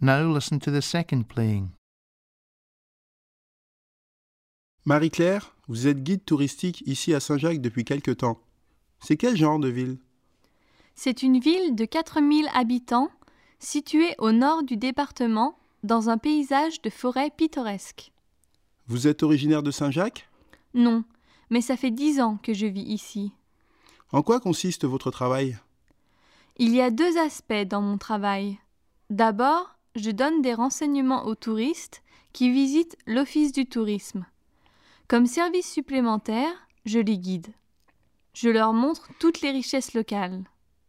Now listen to the second playing. Marie-Claire, vous êtes guide touristique ici à Saint-Jacques depuis quelque temps. C'est quel genre de ville? C'est une ville de 4000 habitants, située au nord du département, dans un paysage de forêt pittoresque. Vous êtes originaire de Saint-Jacques? Non, mais ça fait 10 ans que je vis ici. En quoi consiste votre travail? Il y a 2 aspects dans mon travail. D'abord, je donne des renseignements aux touristes qui visitent l'Office du tourisme. Comme service supplémentaire, je les guide. Je leur montre toutes les richesses locales.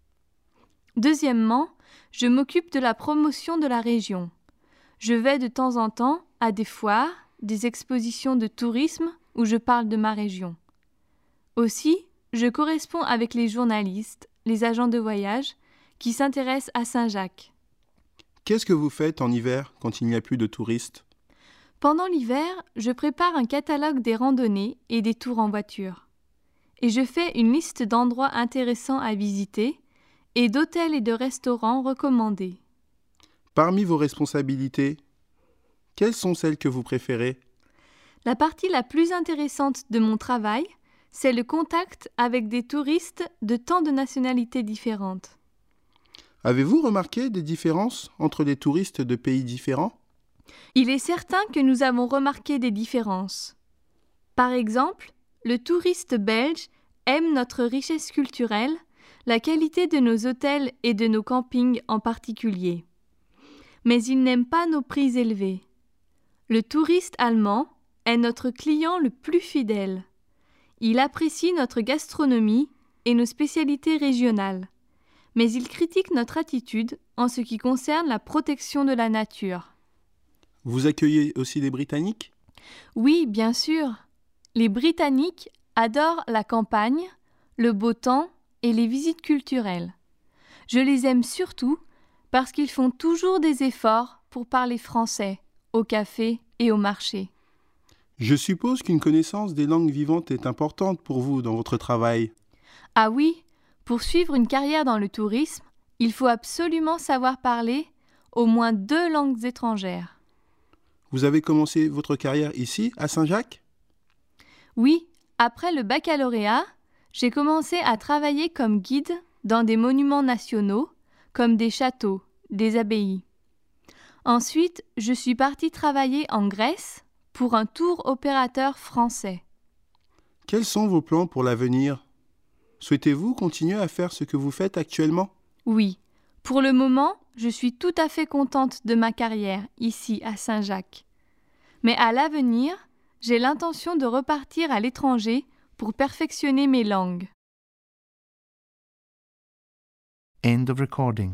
Deuxièmement, je m'occupe de la promotion de la région. Je vais de temps en temps à des foires, des expositions de tourisme où je parle de ma région. Aussi, je corresponds avec les journalistes, les agents de voyage qui s'intéressent à Saint-Jacques. Qu'est-ce que vous faites en hiver quand il n'y a plus de touristes? Pendant l'hiver, je prépare un catalogue des randonnées et des tours en voiture. Et je fais une liste d'endroits intéressants à visiter et d'hôtels et de restaurants recommandés. Parmi vos responsabilités, quelles sont celles que vous préférez? La partie la plus intéressante de mon travail, c'est le contact avec des touristes de tant de nationalités différentes. Avez-vous remarqué des différences entre les touristes de pays différents? Il est certain que nous avons remarqué des différences. Par exemple, le touriste belge aime notre richesse culturelle, la qualité de nos hôtels et de nos campings en particulier. Mais il n'aime pas nos prix élevés. Le touriste allemand est notre client le plus fidèle. Il apprécie notre gastronomie et nos spécialités régionales, mais il critique notre attitude en ce qui concerne la protection de la nature. Vous accueillez aussi des Britanniques? Oui, bien sûr. Les Britanniques adorent la campagne, le beau temps et les visites culturelles. Je les aime surtout parce qu'ils font toujours des efforts pour parler français, au café et au marché. Je suppose qu'une connaissance des langues vivantes est importante pour vous dans votre travail. Ah oui, pour suivre une carrière dans le tourisme, il faut absolument savoir parler au moins 2 langues étrangères. Vous avez commencé votre carrière ici, à Saint-Jacques? Oui, après le baccalauréat, j'ai commencé à travailler comme guide dans des monuments nationaux, comme des châteaux, des abbayes. Ensuite, je suis partie travailler en Grèce pour un tour opérateur français. Quels sont vos plans pour l'avenir? Souhaitez-vous continuer à faire ce que vous faites actuellement? Oui, pour le moment, je suis tout à fait contente de ma carrière ici à Saint-Jacques. Mais à l'avenir, j'ai l'intention de repartir à l'étranger pour perfectionner mes langues. End of recording.